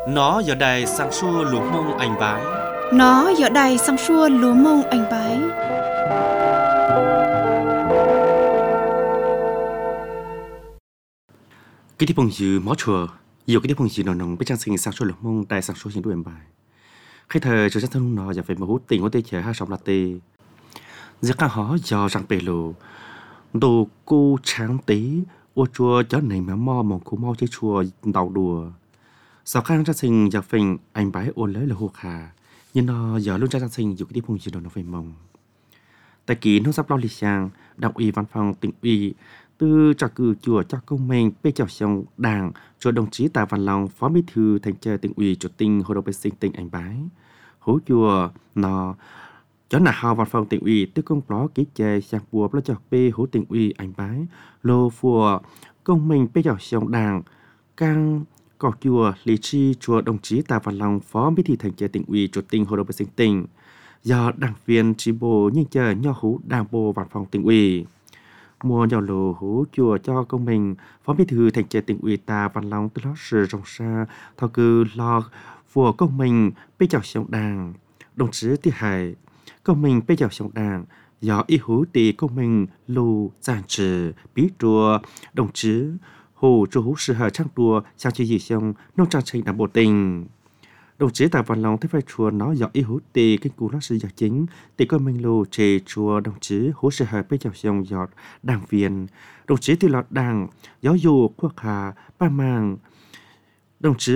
Nó giờ đây sang xua lúa mông anh bái. Nó giờ đây sang xua lúa mông anh bái. Cái đi phong dư mó chùa, nhiều cái đi phong dư nó nồng bên trang sinh sang xua lúa mông đại sang xua hiện đuổi anh bái. Khi thời cho chắc thân nó giờ phải mà hút tình của tê chờ hai sòng là tê. Giờ càng họ giờ rằng bể lù, đồ cô tráng tí, ô chùa chó này mà mò mong cô mau chơi chùa đầu đùa. Sau khang trang sinh giờ phình anh bái ôn lấy là hồ khả, nhưng nó giờ luôn trang sinh dù cái đi phong dư nó phải mong. Tại ký nó sắp lo lịch sang, đảng ủy văn phòng tỉnh ủy từ trả cử chùa cho công mình bê chào xong đảng cho đồng chí Tạ Văn Long, phó bí thư thành tra tỉnh ủy chủ tịch hội đồng vệ sinh tỉnh Anh Bái. Hố chùa nó cho nà hào văn phòng tỉnh ủy tư công đó ký chè sang bùa lo cho bê hố tỉnh ủy Anh Bái lô phùa công mình bê chào xong đảng càng cỏ chùa lý chi chùa đồng chí Tạ Văn Long, phó bí thư thành tra tỉnh ủy chủ tịch hội đồng vệ sinh tỉnh do đảng viên chi bộ nhưng chờ nho hú đảng bộ văn phòng tỉnh ủy mua nhỏ lô hú chùa cho công mình phó bí thư thành tra tỉnh ủy Tạ Văn Long từ đó sự rộng xa thao cư lo của công mình bê chào xong đảng đồng chí Ti Hải công mình bê chào xong đảng do y hú tỷ công mình lù giàn trừ bí trùa đồng chí hồ chú hú sự hở trang đùa sang chơi gì xong nông trang tranh đảng bộ tỉnh. Đồng chí Tạ Văn Long thấy vai chùa nó do y hữu tì kinh cú nó sự giả chính tỷ coi mình lù trề chùa đồng chí hữu sự hợp với chào dòng giọt đảng viên đồng chí tỷ lọt đảng giáo dục quốc hà ba màng đồng chí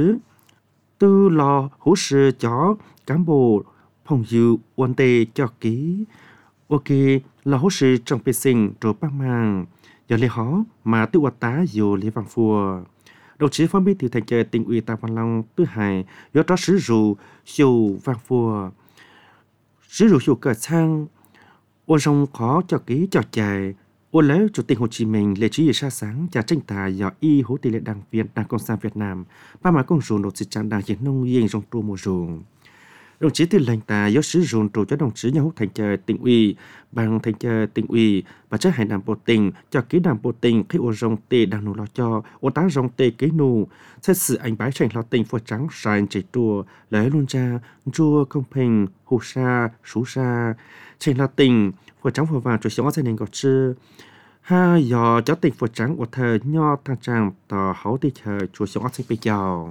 tư lò hữu sự chó cán bộ phòng dự quan tề cho ký ok là hữu sự trong bê sinh rồi ba màng do lê hó mà tư hoạt tá dù lê văn phùa. Đồng chí phó bí thư thành tra tỉnh ủy Tạ Văn Long thứ hai do đó sử dụng siêu vang phùa sử dụng siêu cờ sang ôn sông khó cho ký cho chạy ôn lấy chủ tịch Hồ Chí Minh lễ trí xa sáng và tranh tài do y hữu tỷ lệ đảng viên đảng cộng sản Việt Nam ba mà công dụng nộp sự trang đảng hiện nông yên trong tru mùa ruộng. Đồng chí tư lệnh ta do sử dụng trụ cho đồng chí nhà hút thành tra tỉnh ủy bằng thành tra tỉnh ủy và chấp hành đảng bộ tỉnh cho ký đảng bộ tỉnh khi ôn rong tê đảng nô lo cho ôn tá rong tê kế nô xét xử anh bái tranh lo tỉnh phổ trắng sàn chạy tua lấy luôn ra chua công bình hồ sa sú sa tranh lo tỉnh phổ trắng phổ vàng cho sống gia đình có chưa ha do cho tỉnh phổ trắng của thời nho thang trang tờ hậu tê chờ chùa sống sinh bây giờ.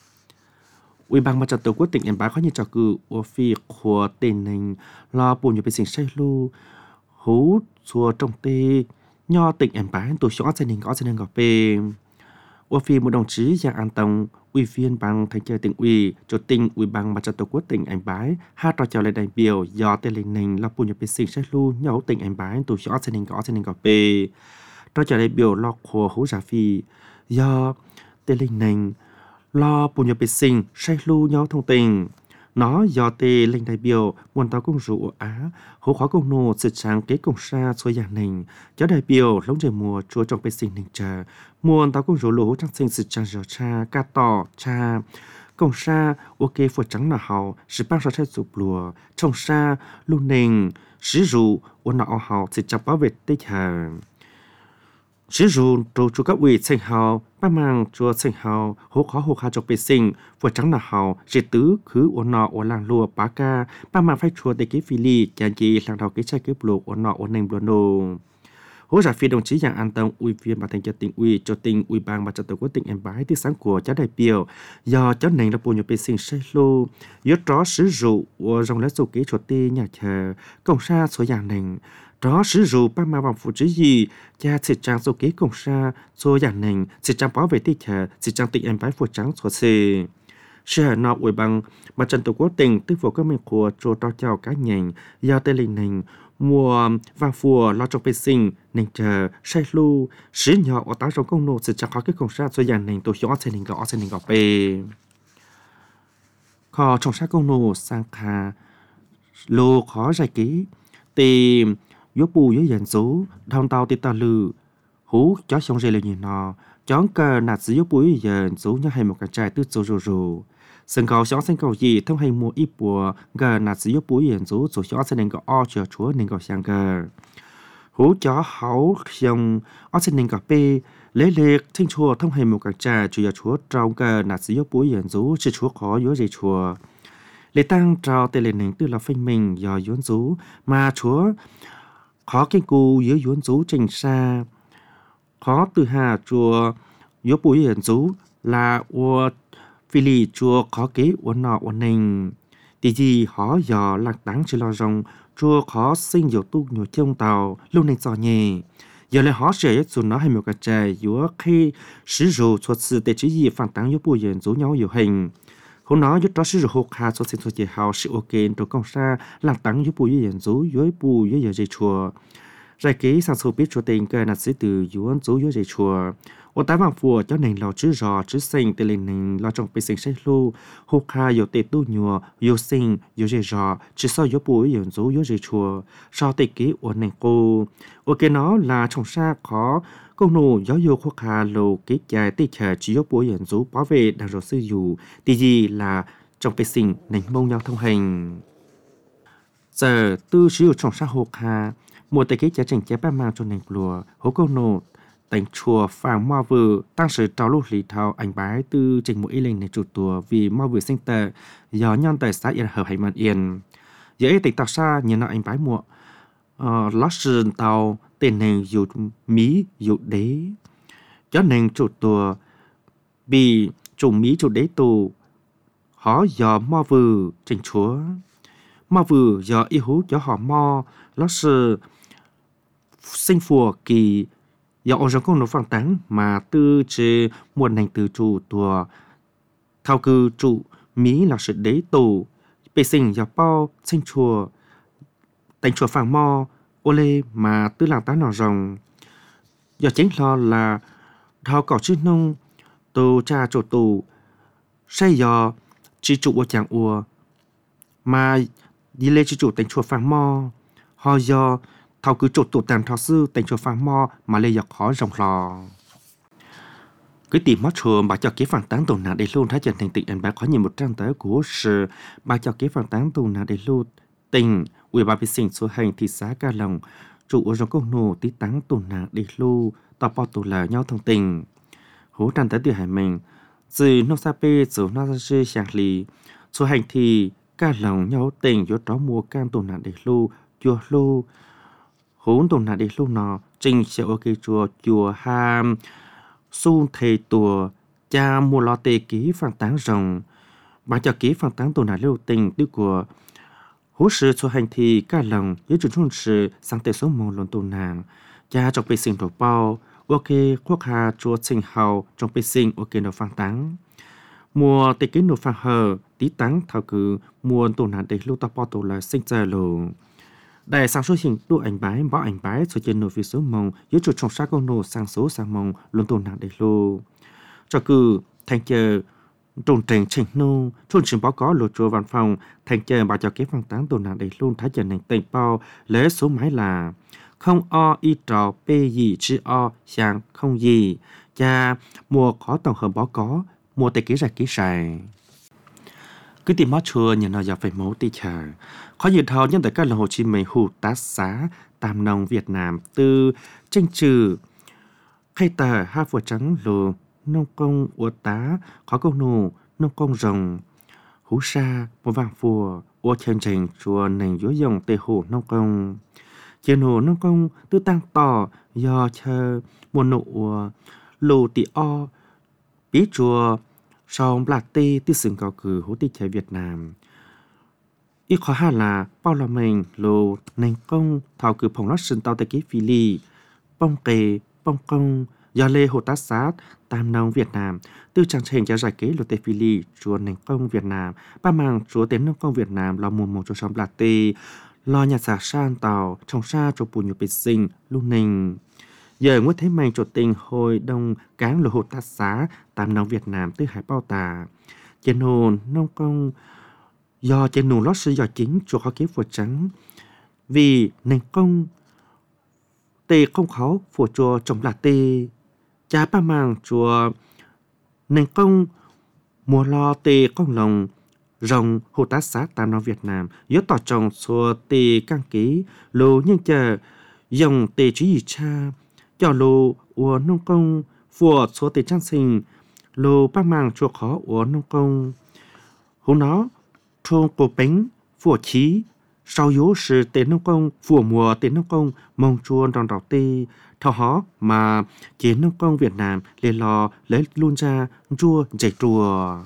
Ủy ban mặt trận tổ quốc tỉnh Yên Bái có nhiều trò cử ở phía của tỉnh này lo bổ nhiều vệ sinh say lưu hú chùa trong tê nho tỉnh Yên Bái tổ chức gia đình có gia đình gặp bề ở phía một đồng chí Giang An Tông ủy viên ban thành tra tỉnh ủy chủ tịch Ủy ban mặt trận tổ quốc tỉnh Yên Bái hai trò chào lời đại biểu do tỉnh này lo bổ nhiều vệ sinh say lưu nhau tỉnh Yên Bái tổ chức gia đình có gia đình gặp bề trò chào đại biểu lo của hú giả phi do tỉnh này lo bổ nhiệm vệ sinh say lưu nhau thông tin nó do tê lên đại biểu nguồn tàu công rủ Á hỗ khó công nô sự trang kế công xa xôi nhà nình cho đại biểu lông trời mùa chúa trong vệ sinh nình chờ nguồn tàu công rủ lỗ trang sinh sự trang gió cha ca tỏ cha công xa ok phổ trắng là hậu sự bác ra trái sụp lùa trong xa lưu nình sử dụng ôn nọ hậu sự trang bảo vệ tê chờ sử dụng đồ chú các ủy sinh hào ba mang chùa sinh hào hỗ khó hỗ khá trong vệ sinh vừa trắng là hào chỉ tứ khứ ổn nọ ổn làng lùa bá ca ba mang phái chùa để ký phi ly chàng chi làng đầu ký trái ký bồ ổn nọ ổn nành bồ nô hỗ trợ phi đồng chí Giang An Tông ủy viên ban thành tra tỉnh ủy cho tỉnh ủy ban mặt trận tổ quốc tỉnh Yên Bái thứ sáng của cháu đại biểu do cháu này là bộ nhập vệ sinh say lô yếu đó sử dụng dòng lá số ký cho ti nhà chờ công xa số nhà nành đó sử dụng ba mà bằng phụ chữ gì cha sẽ trang số kế công xa số nhà nành sẽ trang bảo vệ tích hợp sẽ trang tỉnh Yên Bái phụ trắng số c sẽ nọ ủy ban mặt trận tổ quốc tỉnh tư vụ các mình của chỗ đó chào cá nhành do tên linh nành mùa và phùa lo trong vệ sinh nành chờ say lưu sử nhỏ ở tá trong công nô sẽ trang có cái công xa số nhà nành tổ chức sẽ nành gõ bề kho trong sát công nô sang khá lô khó giải ký tìm yếu bù yếu dần số thong tàu tê ta lư hú chó xong rê lời nhìn nó chón cờ nạt dưới yếu bù yếu dần số như hay một cái trai tước rồ sân cầu chó sân cầu gì thông hay mua ít bùa gờ nạt dưới yếu bù yếu dần số chó sẽ nên có o chờ chúa nên có sang gờ hú chó hảo dòng ở trên nền cà phê lấy liệt thanh chùa thông hành một cả trà chủ yếu chúa trong cả nạt sĩ yếu bối hiện rú chỉ chúa khó yếu gì chùa lễ tăng trao tê lên nền tư là phanh mình do yếu rú mà chúa khó kinh cù yếu yếu rú trình xa khó từ hà chùa yếu bối hiện rú là ua phi lì chùa khó kế ua nọ ua nền tí gì khó dò lạc táng chỉ lo rồng chùa khó sinh yếu tu nhiều trong tàu lúc này dò nhẹ giờ lại họ sẽ dù nó hay một cái trái yếu khi sử dụng thuật sự để chỉ gì phản táng yếu bùi hiện rú nhau yếu hình hôm đó yếu đó sử dụng hộp hà cho sinh thuật chế hào sự ok trong công xa lạc táng yếu bùi hiện rú yếu bùi yếu dây chùa giải kế sang số biết cho tình cái là sẽ từ yếu rú yếu dây chùa ở tại vàng phùa cho nên lo chữ rò chữ sinh từ lên nên lo trong bề sinh sách lu hộp hà yếu tệ tu nhùa yếu sinh yếu dây rò chỉ sau yếu bùi hiện rú yếu dây chùa sau tệ kế ở nền cô ok nó là trong xa khó công nô giáo dục khoa hà lô kế dài tê chờ chỉ yếu bùi hiện rú bảo vệ đang rồi sư dụ tí gì là trong bề sinh nền mông nhau thông hành giờ tư sử dụng trong xã hội hà một tệ kế giá trình chế ba mang cho nền lùa hố công nô thành chùa phàng mo vừa tăng sự trào lưu lý thao ảnh bái từ trình một ý lên này chủ tùa vì mo vừa sinh tệ do nhân tại xã yên hợp hành mạn yên dễ tỉnh tạo xa nhìn nó ảnh bái muộn lót sườn tàu tên nền dụ mỹ dụ đế cho nền chủ tùa vì chủ mỹ chủ đế tù họ do mo vừa trình chúa mo vừa do ý hú cho họ mo lót sườn sinh phùa kỳ do ông công nó phản tán mà tư chế một ngành từ chủ tùa thao cư trụ mỹ là sự đế tù bề sinh do bao sinh chùa thành chùa phàng mo ô lê mà tư làng tá nọ rồng do chính lo là thao cỏ chữ nông tù cha chủ tù say do chỉ trụ ở chàng ua mà đi lên chỉ trụ thành chùa phàng mo họ do thao cứ trột tụ tàn thao sư thành chùa phàng mo mà lê dọc khó rồng lò cứ tìm mất chùa bà cho kế phản tán tù nạn để luôn thái chân thành tịnh anh bác có nhiều một trang tới của sự bà cho kế phản tán tù nạn để luôn tình ủy ban vệ sinh số hành thị xã Ca Long trụ ở trong công nô tí táng tù nạn để luôn tao bao tù là nhau thông tình hố trang tới từ hải mình từ nông sa pê từ nông sa pê sàng lì số hành thì Ca Long nhau tình do đó mua can tù nạn để luôn chùa luôn hốn tồn nạn đi lúc nào trình sẽ ok chùa ham su thầy tùa cha mua lo tê ký phản tán rồng bà cho ký phản tán tồn nạn lưu tình tư của hố sự cho hành thì cả lần với chủ trung sự sang tê số mong luôn tồn nạn cha trong bề sinh đồ bao ok quốc hà chùa trình hào trong bề sinh ok nó phản tán mua tê ký nó phản hờ tí tán thảo cử mua tồn nạn để lưu ta bao tổ là sinh ra lộ đại sang số hình tu ảnh bái bảo ảnh bái số trên nổi phía số mông yếu chuột trong sát con nổ sang số sang mông luôn tồn nạn để lô cho cử thành chờ trùng trình trình nô trôn trình báo có lô chùa văn phòng thành chờ bảo cho kế phản tán tồn nạn để luôn thái chờ nền tình bao lấy số máy là không o y trò p gì chứ o sang không gì cha mua có tổng hợp báo có mua tay ký ra ký xài cứ tìm mót chùa nhìn nó giờ phải mẫu tì chờ khó dự thao nhân tại các là Hồ Chí Minh hủ tá xá tam nông Việt Nam từ tranh trừ khai tờ hai phùa trắng lồ nông công ua tá khó công nô nông công rồng hú sa một vàng phùa ua chân trình chùa nền dối dòng tê hồ nông công chiều nổ nông công tư tăng tỏ do chờ một nụ lồ tị o bí chùa sau bạc tê tư sừng cao cử hố tị trẻ Việt Nam ít khó hà là bao là mình lô nền công thảo cử phòng lót sừng tàu tại ký phi ly bông kề bông công do lê hồ tá sát tam nông Việt Nam tư trang trình cho giải kế lô tê phi ly chùa nền công Việt Nam ba màng chúa tiến nông công Việt Nam lo mùa một cho xong bạc tê lo nhà giả san tàu trong xa cho bùi nhiều biệt sinh luôn nình giờ nguyễn thế mạnh chủ tình hồi đông cáng lô hồ tá xá tam nông Việt Nam tư hải bao tà trên hồn nông công do trên nụ lót sư do chính chùa khó kế phùa trắng vì nền công tê không khó phùa chùa trồng là tê cha ba màng chùa nền công mùa lo tê công lòng rồng hồ tá xá tam nông Việt Nam yếu tỏ trồng chùa tê căng ký lô nhưng chờ dòng tề trí cha cho lô của nông công phùa số tề trang sinh lô bác mang cho khó của nông công hú nó trông cổ bánh phùa chí sau yếu sự tề nông công phùa mùa tề nông công mong chuông đòn đảo tê thao hó mà chế nông công Việt Nam lên lò lấy luôn ra chua chạy chùa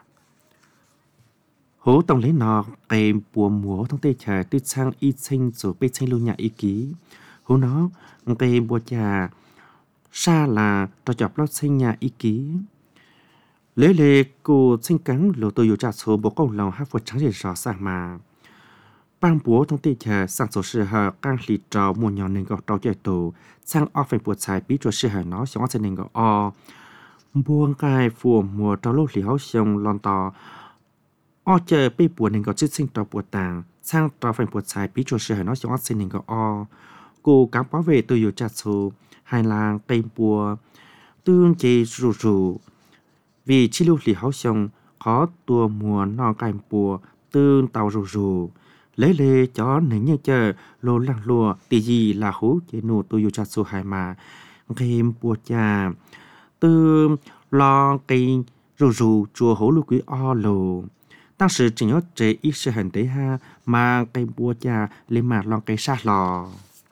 hố tổng lấy nọ kèm bùa múa thông tê trà tư sang y sinh rồi bê sinh luôn nhà y ký hố nó kèm bùa trà xa là trò chọc lót sinh nhà y ký lấy lệ cô sinh cắn lộ tôi yếu trả số bộ công lòng hát vượt trắng để rõ sang mà bang búa thông tê trà sang số sự hờ càng lì trò mùa nhỏ nên gọt trò chạy tổ sang o phải bùa xài bí trò sự hờ nó xong sẽ nên gọt o buông cài phùa mùa trò lô lì háo xong lon tò o chờ bê bùa nên gọt chích sinh trò bùa tàng sang trò phải bùa xài bí trò sự hờ nó xong sẽ nên gọt o cô cám bảo vệ tôi yếu trả số hai làng cây bùa tương chế rù rù vì chi lưu lì háo xong có tua mùa non cài bùa tương tàu rù rù lấy lê cho nền như chờ lô lăng lùa tỷ gì là hú chế nụ tôi yêu cha su hai mà game bùa cha từ lo cây rù rù chùa hố lưu quý o lồ当时只有这一时很对哈mà cây bùa cha lên mà lo cây sa lò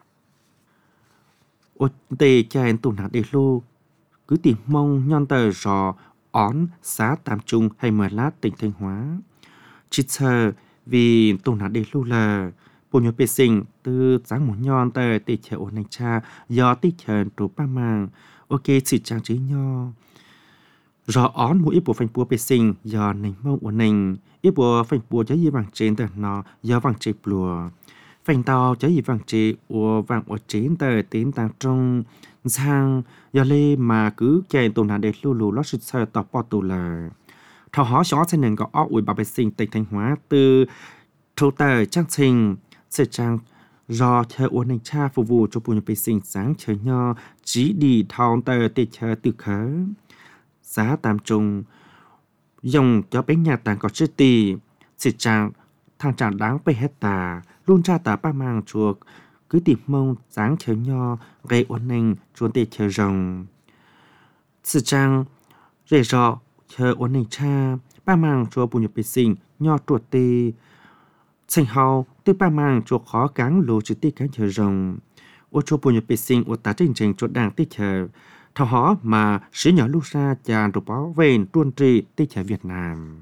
ô tê cha em tụ nạt để lô cứ tìm mong nhon tờ rò ón xã Tam Trung hay Mờ Lát tỉnh Thanh Hóa chỉ chờ vì tụ nạt để lô là bộ nhớ bê sinh từ sáng một nhon tờ tê chờ ổn anh cha do tích chờ trụ ba màng ok chỉ trang trí nho rò ón mỗi ít bộ phanh bùa bê sinh do nành mong ổn anh ít bộ phanh bùa cho gì bằng trên tờ nó do bằng chế bùa phanh tàu cho gì bằng chế của vàng ở trên tờ tiến tàng trong sang do lê mà cứ chạy tụ nạt để lô lô lót sự sợ tỏ bỏ tụ là thảo hóa xóa sẽ nên có óc ủi bảo vệ sinh tỉnh Thanh Hóa từ thô tờ trang trình sẽ trang do chờ uốn anh cha phục vụ cho bộ nhập vệ sinh sáng chờ nho chỉ đi thao tờ tê chờ từ khớ giá Tam Trung dòng cho bánh nhà tàng có chữ tì sẽ trang thang trạng đáng bê hết tà luôn ra tà ba mang chuộc cứ tìm mong sáng chờ nho gây uốn anh chuồn tê chờ rồng sẽ trang rể rọ chờ uốn anh cha ba mang cho bộ nhập vệ sinh nho tuột tê sinh hào từ ba mang cho khó cán lô chữ tê cán chờ rồng ô cho bộ nhập vệ sinh ô tá trình trình cho đảng tê chờ thảo hóa mà sứ nhỏ lúc ra chàng rồi báo về tuôn trì tê chờ Việt Nam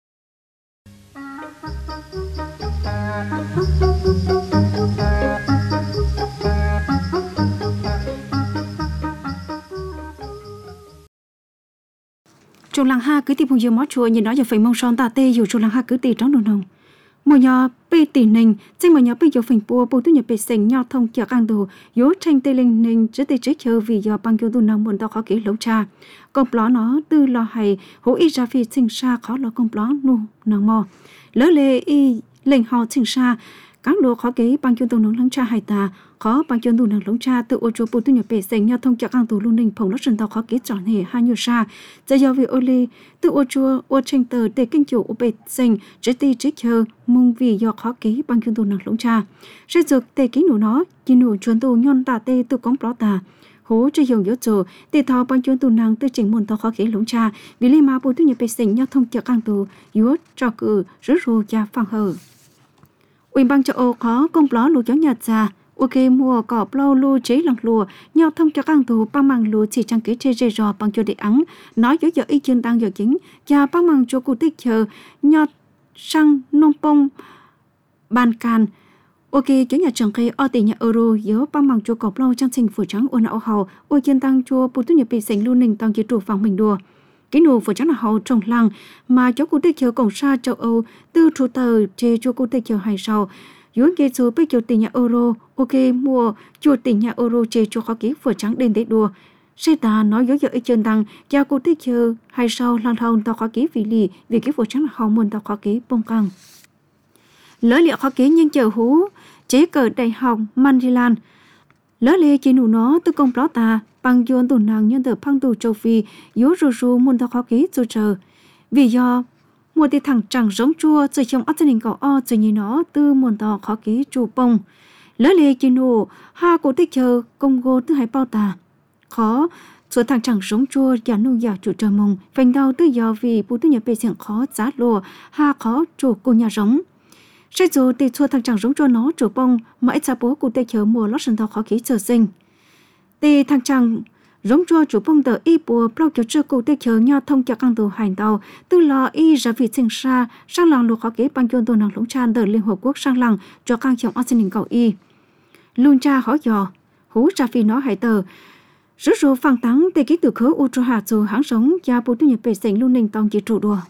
Trong làng ha cứ tìm một giờ mót chùa nhìn nói giờ phải mong son ta tê dù trong làng ha cứ tì trống đồ nồng một nhỏ bê tì nình trên một nhỏ bê giờ phình bùa bùa tu nhập bê sành nhau thông chợ càng đồ yếu tranh tê linh nình chứ tê chế chờ vì giờ bằng kiêu tu nồng muốn tao khó kỹ lấu cha công pló nó tư lo hay hố y ra phi sinh xa khó lo công pló nu nàng mò lỡ lê y lệnh họ sinh xa các đồ khó kỹ bằng kiêu tu nồng lắng cha hay ta khó bằng kiêu tu nồng lắng cha tự ô chùa bùa tu nhập bê sành nhau thông chợ càng đồ luôn nình phồng nó sân tao khó kỹ tròn hề hai nhiều xa giờ giờ vì ô lê tự ô chùa ô tranh tờ tê kinh chủ ô bê sành chế tì chế chờ mong vì do khó kỹ bằng kiêu tu nồng lắng cha sẽ dược tê kỹ nụ nó chỉ nụ chuẩn tu nhon ta tê tự công pló ta hố chơi dòng yếu chỗ tê thọ bằng chuyên tu năng tư chỉnh môn tao khó kỹ lũng cha vì lý mà bố tu nhập bê sinh nhau thông chợ càng tu yếu cho cử rứ rù cha phăng hờ ủy ban châu Âu có công pló lù chó nhật ra ok mua cỏ plau lù chế lòng lùa nhau thông cho càng tu bằng mang lù chỉ trang kỹ chế rê rò bằng cho để ắng nói dối giờ ý chuyên tăng giờ chính cha bằng mang cho cụ tích chờ nhau sang nông bông ban can ok chỗ nhà trường cây ở tỉnh nhà euro yếu bằng bằng cho cọp lâu trang sinh phủ trắng ôn ảo hậu ôi chuyên tăng cho bố tu nhập bị sành luôn nình tăng chế trụ vàng mình đùa cái nụ phủ trắng là hậu trồng lăng mà chỗ cụ tích chờ cổng xa châu Âu từ trụ tờ chế cho cụ tích chờ hay sau yếu kế số bây giờ tỉnh nhà euro ok mua cho tỉnh nhà euro chế cho khó ký phủ trắng đến để đùa xe ta nói dối giờ ý chuyên tăng cho cụ tích chờ hay sau lăng thòng tao khó ký vì lì vì cái phủ trắng là hậu muốn tao khó ký bông căng lỡ liệu khó ký nhưng chờ hú chế cờ đại học Mandilan lỡ lê chế nụ nó tư công pló ta bằng dồn tù nàng nhân tờ phăng tù châu Phi yếu rù rù muôn thao khó ký dù chờ vì do mùa tì thẳng chẳng giống chua rồi trong ớt gia đình cậu o rồi như nó tư muôn thao khó ký chù bông lỡ lê chỉ nụ ha cổ tích chờ Congo thứ hai bao tà khó số thằng chẳng sống chua giả nụ giả chủ trờ mông phanh đau tư do vì bố tư nhà bê sẹn khó giá lùa ha khó chủ cô nhà giống sẽ dù thì số thằng chẳng sống chua nó chủ bông mà ít xa bố cụ tích chờ mùa lót sân thao khó khí chờ sinh thì thằng chẳng giống chua chủ bông tờ y bùa bao kiểu chưa cụ tích chờ nhau thông cho căng tù hành tàu tư lò y ra vị sinh xa sang làng lục khó kế bằng chôn tù nàng lũng chan tờ Liên Hợp Quốc sang làng cho căng chồng an cầu y luôn cha khó dò hú ra phi nó hại tờ rút ru phăng tắng tê ký từ khớ u cho hạ dù hãng sống gia bố tư nhập bề sành luôn ninh tông chỉ trụ đùa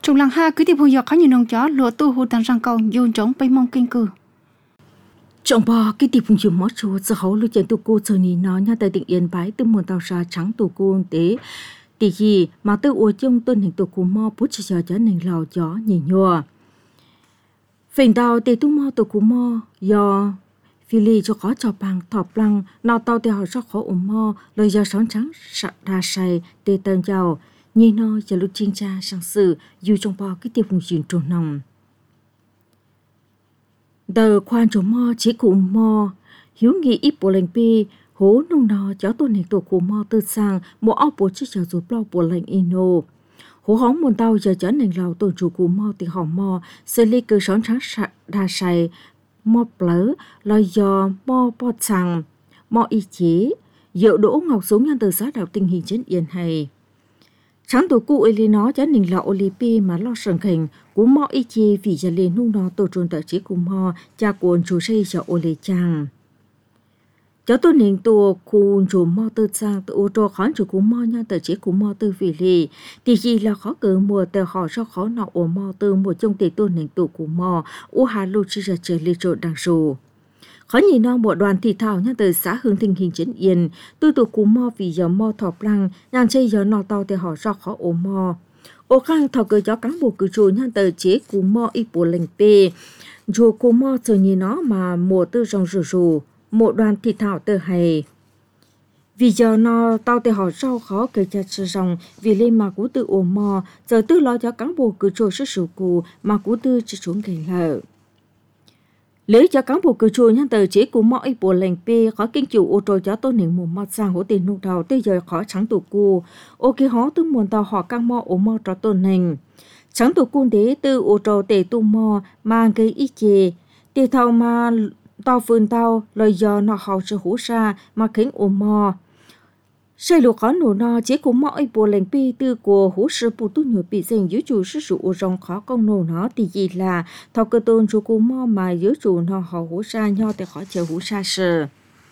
Trong làng ha cứ tiếp hồi giờ có nhiều nông chó lúa tu hồ tàn răng cầu dồn trống bay mong kinh cử. Trong bò cái tiệp phùng chìm mót chúa giờ hậu lưu chuyện tụ cô giờ ní nó nha tại tỉnh Yên Bái từ muôn tàu xa trắng tụ cô tế tỷ gì mà từ ua chung tuần hình tụ cô mò bút cho nền lò gió nhỉ nhùa. Phình tàu tê tu mò tụ cô mò do phi lì cho khó cho bằng thọp lăng nào tàu tê họ cho khó ủng mò lời giờ sáng trắng ra say tê tơn giàu nhỉ nó giờ lúc chiên cha sang sự dù trong bò cái tiệp phùng chìm trồn nòng. Đờ khoan chỗ mò chỉ cụ mò hiếu nghị ít bộ lệnh pi hố nông nò cháu tôn này tổ cụ mò từ sang một áo bộ chiếc cháu rút bao bộ lệnh ino hố hóng muôn tàu giờ chở nền lào tổ chủ cụ mò thì họ mò xử lý cơ són trắng đa say mò plớ lời do mò bọt sang mò y chế dựa đỗ ngọc xuống nhân từ giá đạo tình hình trên yên hay sáng tổ cụ ấy nó chở nền lào olipi mà lo sừng hình cú mò y chế vì giờ lên nung nó tổ trôn tại chế cụ mò cha cuốn chủ xây cho oli chang cháu tôi nên tổ khu chủ mò từ sang từ ô tô khó chủ cú mò nha từ chế cú mò từ vì lì thì gì là khó cỡ mùa từ họ cho khó nọ ô mò từ mùa trong tỷ tôi nên tổ cú mò u hà lu chỉ ra chơi lì trộn đằng sù khó nhìn nó một đoàn thị thảo nha từ xã Hương Thịnh hình Trấn Yên tôi tổ cú mò vì giờ mò thọp lăng nhàn chơi giờ nọ tàu thì họ cho khó ô mò ô khang thọ cơ cho cán bộ cử chủ nha từ chế cú mò ít bộ lệnh p dù cú mò giờ nhìn nó mà mùa từ trong rù một đoàn thị thảo từ hay vì giờ nó tao thì họ sao khó kể chặt rằng vì lên mà cú tự ôm mò giờ tư lo cho cán bộ cử trồi sức sụp cù mà cú tư chỉ xuống gầy lợ lấy cho cán bộ cử trồi nhân từ chế cú mò ít bộ lệnh p khó kinh chịu ô tô cho tôi nên một mặt sang hỗ tiền nụ đầu tới giờ khó trắng tụ cù ok họ từ muôn tàu họ căng mò ôm mò cho tôi nên trắng tụ cù đế từ ô tô tề tu mò mang cái ít chê tề thao mà tàu phun tàu lời giờ nó hậu sự hú xa mà khiến ôm mò xây lục khó nổ nó chỉ cũng mọi bộ lệnh pi tư của hú sư bù tu nhiều bị dành dưới chủ sự sự rong khó công nổ nó thì gì là thao cơ tôn chủ cú mò mà dưới chủ nó hậu hú xa nho thì khó chờ hú xa sự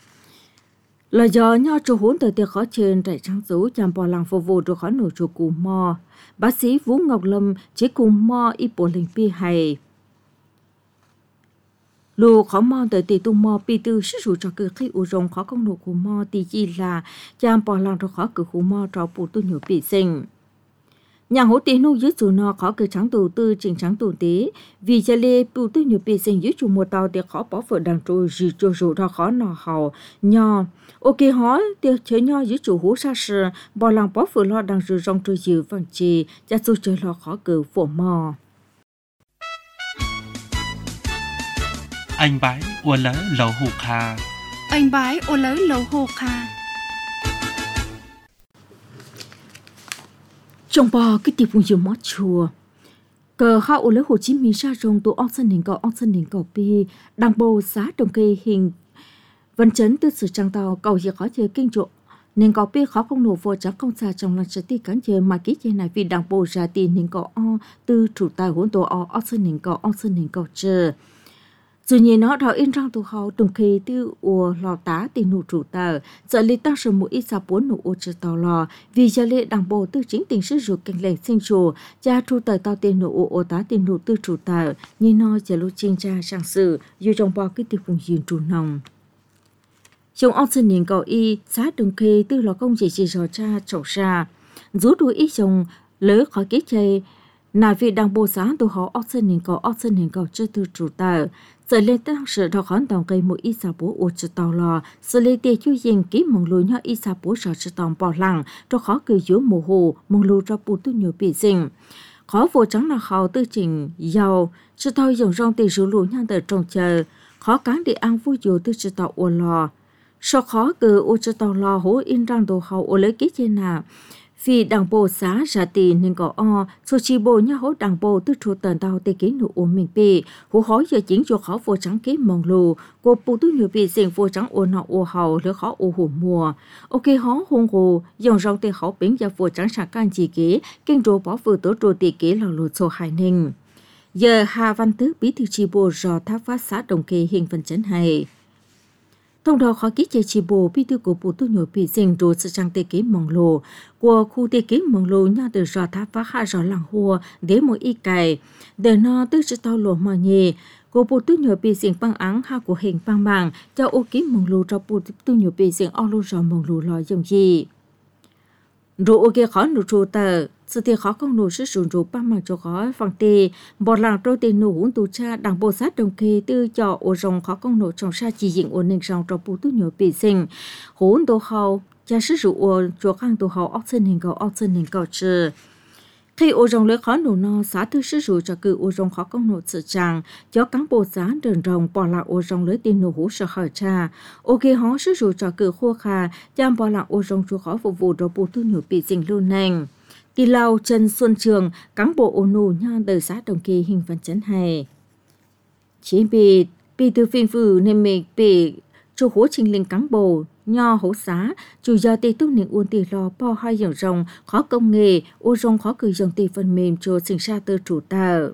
lời giờ nho chủ hú từ tiệc khó trên trại trắng rú chạm bò làng phục vụ rồi khó nổ chủ cú mò bác sĩ Vũ Ngọc Lâm chỉ cùng mò ít bộ lệnh pi hay lù khó mò tới tỷ tu mò pi tư sức sụt cho cơ khi u rong khó công nổ của mò thì chỉ là chạm bỏ làng cho khó cử của mò cho phụ tu nhiều bị sinh nhà hỗ tỷ nu dưới chủ nó khó cử trắng tù tư trình trắng tù tế vì cha lê phụ tu nhiều bị sinh dưới chủ một tàu thì khó bỏ vợ đằng trôi gì cho rủ ra khó nọ hậu nho ok hỏi tiêu chế nho dưới chủ hú sa sư bỏ làng bỏ vợ lo đằng rủ rong trôi dư vàng chi cha su chơi lo khó cử phổ mò anh bái ua lỡ lầu hù kha Anh bái ô lỡ lầu hồ kha trong bò cái tiệp phùng chìm mót chùa cờ họ ô lỡ Hồ Chí Minh ra rong tụ ong sân nền cầu pi đang bầu giá đồng cây hình vấn chấn từ sự trang tàu cầu hiện khó chơi kinh trộn nên có biết khó không nổ vô chắc công xa trong lần sẽ ti cán chơi mà ký chơi này vì đang bầu ra tiền nên có o từ chủ tài hỗn tổ o sân nền cầu chơi dù nhiên nó đào in trong tù hậu đồng khi tiêu ua lò tá tiền nụ chủ tờ giờ lý tăng sự mũi ít sa bốn nụ ô chữ tàu lò vì giờ lệ đảng bộ tư chính tình sư ruột cảnh lệnh sinh chủ cha trụ tờ tàu tiền nụ ô tá tiền nụ tư chủ tờ như nó giờ lúc chiên cha sang sự dù trong bao cái tiền vùng duyên trụ nòng trong ông sinh niên cầu y xã đồng khi tư lò công chỉ rò cha trổ ra rút đuôi ít chồng lỡ khỏi kết chơi là vì đảng bộ xã tù hậu ông sinh niên cầu chưa tư chủ tờ giờ lên tăng sự đào khán tàu cây mũi ít sa bố ô chữ tàu lò giờ lên tiền chui dình ký mong lùi nhau ít sa bố sợ chữ tàu bỏ lằng cho khó cười dưới mồ hồ mong lùi cho bù tu nhiều bị dình khó vô trắng là khó tư trình giàu chữ tàu dùng rong tiền rủ lùi nhau từ trong chờ khó cán để ăn vui dù tư chữ tàu ô lò sau khó cử ô chữ tàu lò hố in răng đồ hậu ô lấy ký trên nào vì đảng bộ xã ra tiền nên có số chi bộ nhà hỗ đảng bộ từ chủ tần tàu tây kiến nụ ôm mình bị hỗ hỏi giờ chính cho khó vô trắng kế mong lù cô bù tu nhiều bị sinh vô trắng ô nọ ô hậu lỡ khó ô hổ mùa ok hó hung hồ dòng rong tây khó bến giờ vô trắng sạc can chỉ kế kinh rô bỏ vừa tổ trô tây kế là lụt số hải ninh giờ Hà Văn Tứ bí thư chi bộ rò tháp phát xã Đồng Kỳ hình phần chấn hay Thông đó khó ký chế chỉ bộ bí thư của bộ tu nhổ bị dình rồi sự trang tế ký mong lồ của khu tế ký mong lồ nhà từ rõ tháp và khá rõ làng hùa để mỗi y cài để nó tư sự tao lồ mà nhì của bộ tu nhổ bị dình băng áng ha của hình băng bảng cho ô ký mong lồ cho bộ tu nhổ bị dình o lô rõ mong lồ lo dòng gì rồi ô kê khó nụ trù tờ sự thì khó công nụ sức sử dụng băng mạng cho khó phẳng tì bỏ làng trôi tiền nụ hỗn tù cha đảng bộ sát đồng kê tư cho ô rồng khó công nụ trong sa chỉ dịnh ổn định rong cho bố tu nhổ bị sinh hỗn tù hậu cha sức sử dụng cho khang tù hậu ốc hình cầu trừ khi ô rồng lấy khó nụ no xã thư sức sử cho cử ô rồng khó công nụ sự chàng cho cán bộ giá đường rồng bỏ lạc ô rồng lấy tiền nụ hú sợ khởi cha ô kê hó sức sử cho cử khô khà chăm bỏ lạc ô rồng cho khó phục vụ cho bố tu nhổ bị sinh luôn nành Tì Lao Trần Xuân Trường, cán bộ ô nụ nha đời xã Đồng Kỳ hình văn chấn hay. Chỉ bị từ phiên phử nên mình bị chủ hỗ trình linh cán bộ, nho hỗ xá, chủ do tì tu niệm uôn tì lo po hai dòng rồng, khó công nghề, ô rồng khó cử dòng tì phần mềm cho sinh ra từ chủ tờ.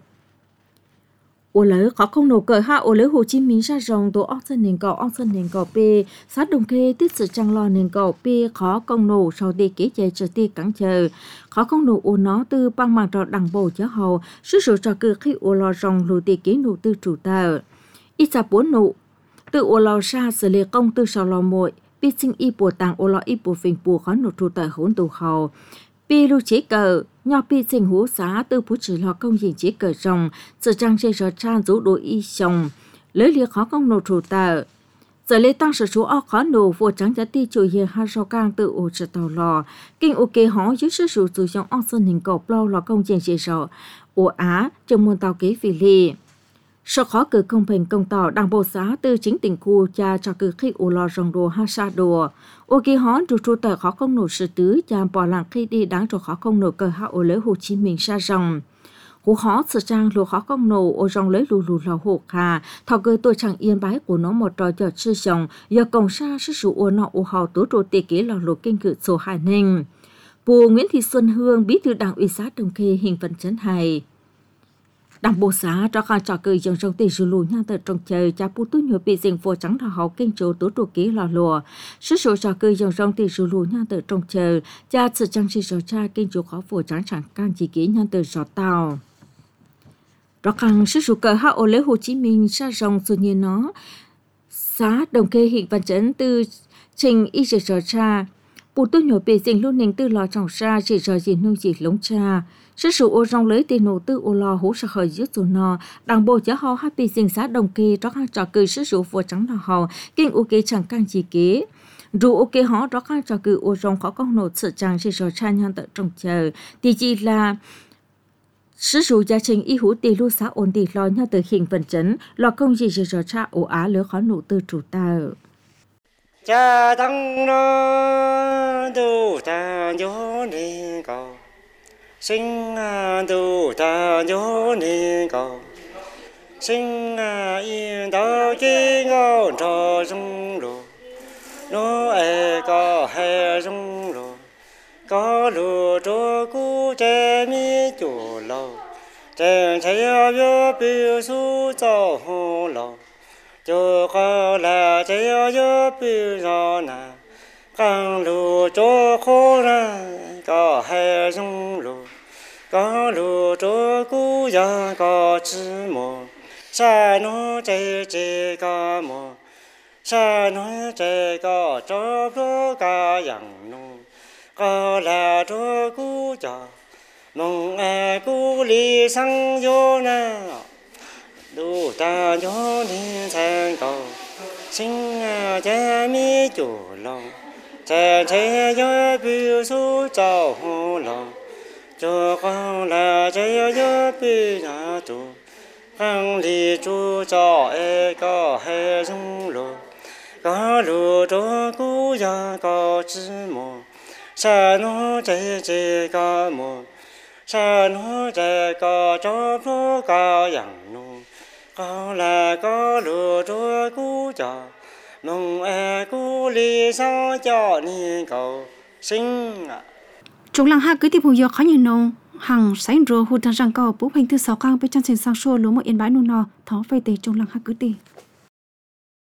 Ô lỡ khó không nổ cởi ha ô lỡ Hồ Chí Minh ra rồng tổ ốc dân nền cỏ bê sát Đồng Khê tiết sự trăng lo nền cỏ bê khó công nổ sau đi kế chạy trở ti cắn chờ khó không nổ ô nó từ băng mạng trò đằng bồ chớ hầu sức sự trò cư khi ô lo rồng lù ti kế nổ từ chủ tờ ít ra bốn nụ từ ô lo xa xử lý công từ sau lo muội biết sinh y bùa tàng ô lo y bùa phình bùa khó nổ chủ tờ hỗn tù hầu pi lu chế cờ nhỏ pi sinh hú xá từ phú chỉ lo công diện chế cờ rồng sự trang chế rõ trang rũ đội y chồng lấy liệt khó công nổ chủ tờ giờ lấy tăng sự số o khó nổ vua trắng giá ti chủ hiền hai sau càng từ ô trợ tàu lò kinh ok họ dưới sự sử dụng trong ông sơn hình cọp lo lo công diện chế rõ ô á trong môn tàu kế phi ly sau khó cử công bình công tỏ đảng bộ xã từ chính tỉnh khu cha cho cử khi ô lo rong đồ ha sa đồ ô kỳ hón chủ trụ tờ khó không nổ sự tứ cha bỏ làng khi đi đáng cho khó không nổ cờ hạ ô lễ Hồ Chí Minh sa rong hú hó sự trang lùa khó không nổ ô rong lấy lù lù lò hộ hà thọ cơ tôi chẳng yên bái của nó một trò chợt sư chồng giờ cổng sa sức sụ ô nọ ô hò tố trụ tê kế lò lù kinh cự số hải ninh bù Nguyễn Thị Xuân Hương bí thư đảng ủy xã Đồng Khê hình phần chấn hài đảng bộ xã cho khai trò cười dòng sông tỷ lù nha tờ trong trời cha pu tu nhựa bị dình phô trắng thọ hậu kinh chỗ tố trụ ký lò lùa sức số trò cười dòng sông tỷ lù nha tờ trong trời cha sự trang trí số cha kinh chỗ khó phô trắng chẳng can chỉ ký nha tờ rõ tàu rõ khăn sức số cờ hạ ô lễ Hồ Chí Minh sa rồng dù như nó xã Đồng Khê hiện văn chấn từ trình y chỉ rõ cha pu tu nhựa bị dình luôn nền từ lò trồng sa chỉ rõ gì nông chỉ lống cha sức sự ô rong lấy tiền nổ tư ô lo hú sa khởi dưới dù nọ đảng bộ chớ ho happy sinh xã Đồng Kỳ cho hai trò cười sức sự phù trắng đỏ hò kinh ok chẳng can chỉ kế dù ok họ đó hai trò cười ô rong khó công nổ sự chẳng chỉ rồi cha nhan tự trong chờ thì chỉ là sức sự gia trình y hú tỷ lưu xã ổn tỷ lo nha từ hình vận chấn lo công gì chỉ rồi cha ổ á lứa khó nổ tư chủ ta cha tăng nó đủ ta nhớ đi cầu sinh tu ta nhớ ni cầu sinh yên đó chỉ ngõ cho rung lù nó ai có hay rung lù có lù cho cú trẻ mi chủ lầu trẻ thấy yo biểu su cho hồ lầu cho có là trẻ yo biểu rõ nà càng lù cho khô ra có hay rung lù có lù cho cú già có chữ mồ sa nó chạy có mồ sa nó chạy có cho pro cả dạng nô có là cho cú già mong ai cú li sang vô na đủ ta nhớ đi sang cầu sinh cha mi chủ lòng cha cha nhớ biểu số cháu hồ lòng cho con là cha nhớ biểu nhà tu hàng đi chú cho ai có hay rung lù có lù cho cú già có chữ mồ sa nó chạy có mồ sa nó chạy có cho pro cả dạng nô có là có lù cho cú già mong ai cú li sao cho ni cầu sinh chúng làng ha cứ tiếp tục giờ khó nhiều nông hàng sáng rồi hụt thằng rằng cầu bố hành tư sáu càng bên trong sền sang xua lúa một yên bãi nô nọ thó phê tề chúng làng ha cứ tì